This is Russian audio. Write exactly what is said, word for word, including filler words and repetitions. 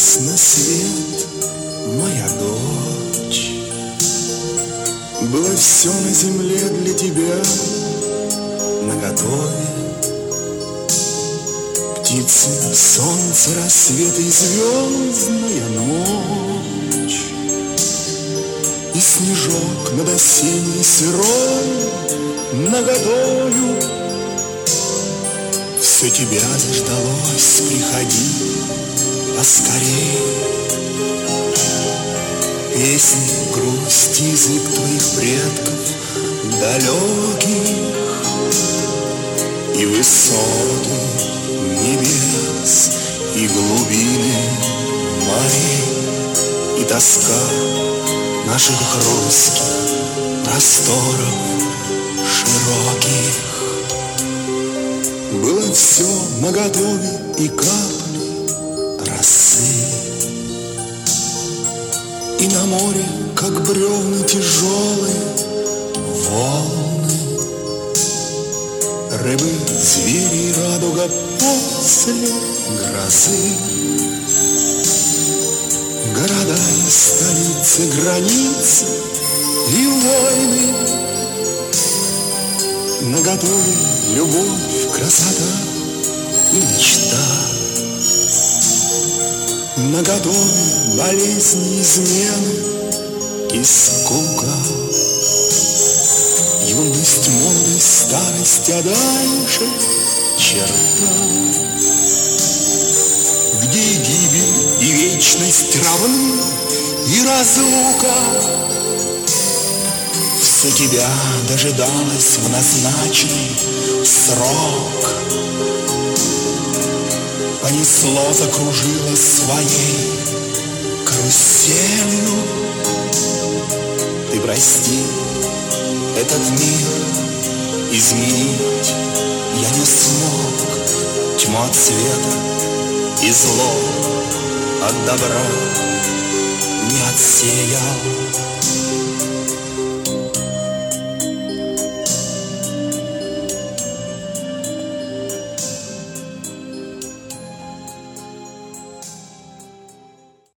появилась на свет моя дочь. Было все на земле для тебя наготове: птицы, солнце, рассвет и звездная ночь, и снежок над осенней сырой наготове. Все тебя заждалось, приходи поскорей. Песни, грусть, язык твоих предков далеких, и высоты небес, и глубины морей, и тоска наших русских просторов широких. Было все наготове, и капли росы, и на море, как бревна тяжелые, волны, рыбы, звери и радуга после грозы. Города и столицы, границы и войны, наготове любовь, красота и мечта, наготове болезни, измены и скука. Юность, молодость, старость, а дальше черта, где и гибель, и вечность равны, и разлука. Все тебя дожидалось в назначенный срок, понесло, закружило своей каруселью. Ты прости, этот мир изменить я не смог. Тьму от света и зло от добра не отсеял.